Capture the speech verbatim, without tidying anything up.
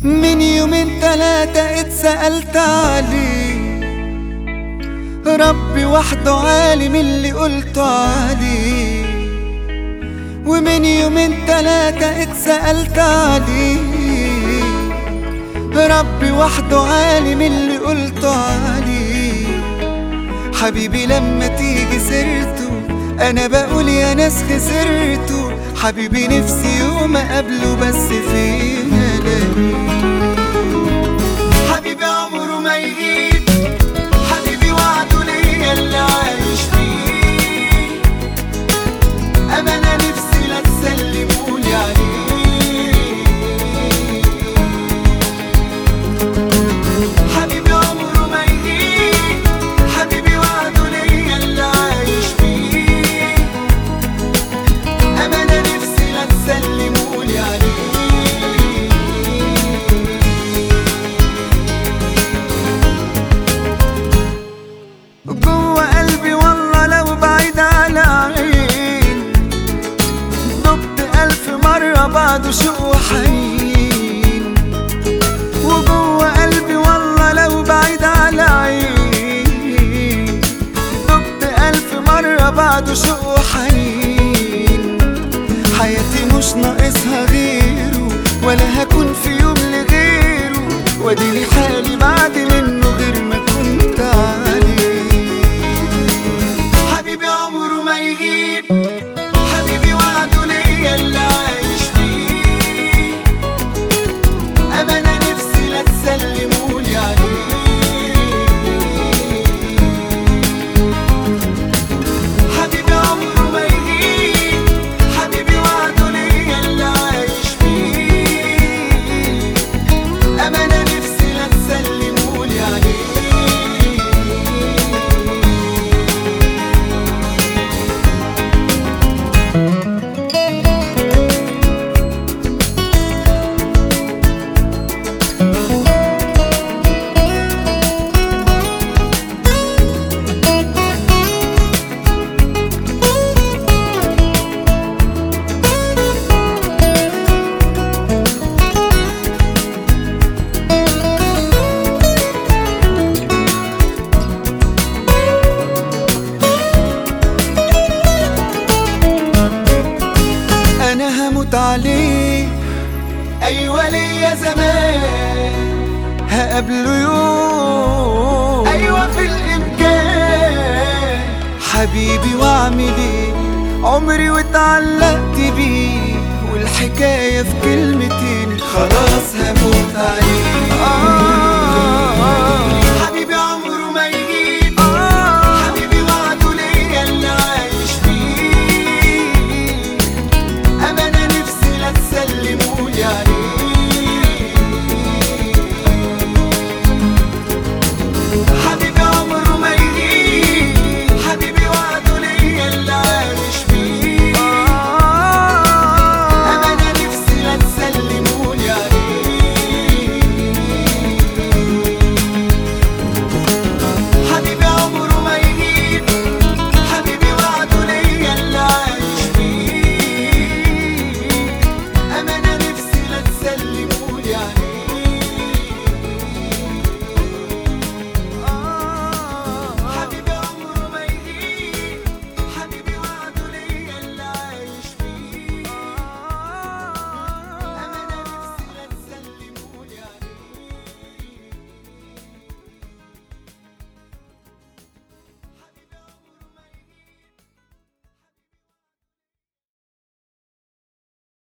من يومين تلاتة اتسألت عليه، ربي وحده عالم اللي قلته عليه. ومن يومين تلاتة اتسألت عليه، ربي وحده عالم اللي قلته عليه. حبيبي لما تيجي سيرته انا بقول يا ناس خسرته. حبيبي نفسي يوم اقابله بس فين الاقيه. حبيبي عمره ما يغيب، حبيبي وعده ليا اللي عايش فيه. امانة نفسي لا تسلمولي عليه. حبيبي عمره ما يغيب، حبيبي وعده ليا اللي عايش فيه. امانة نفسي لا تسلمولي عليه. جوه قلبي والله لو بعيد على عين، دبت ألف مرة بعده شوق وحنين. وجوه قلبي والله لو بعيد على عين، دبت ألف مرة بعده شوق وحنين. حياتي مش ناقصها غيره، ولا هكون في يوم لغيره. واديني حالي بعد منه غير ما كنت عليه. حبيبي عمره ما يغيب، حبيبي وعده ليا اللي عايش فيه. أمانة نفسي لا تسلمولي عليه. حبيبي عمره ما يغيب، حبيبي وعده ليا اللي عايش فيه. أمانة نفسي لا تسلمولي عليه. أنا هموت عليه، أيوة ليا زمان هقابله يوم، أيوة في الإمكان. حبيبي وأعمل إيه، عمري واتعلقت بيه. والحكاية في كلمتين، خلاص هموت عليه.